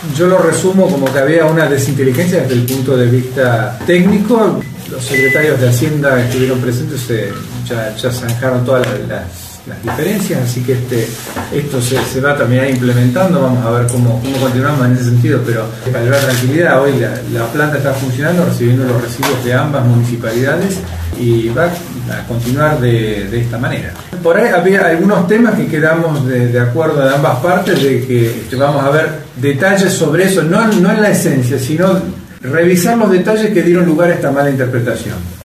yo lo resumo como que había una desinteligencia desde el punto de vista técnico. Los secretarios de Hacienda que estuvieron presentes ya zanjaron todas las diferencias, así que esto se va a terminar implementando. Vamos a ver cómo continuamos en ese sentido, pero para la tranquilidad, hoy la planta está funcionando, recibiendo los residuos de ambas municipalidades y va a continuar de esta manera. Por ahí había algunos temas que quedamos de acuerdo de ambas partes, de que vamos a ver detalles sobre eso, no en la esencia, sino revisar los detalles que dieron lugar a esta mala interpretación.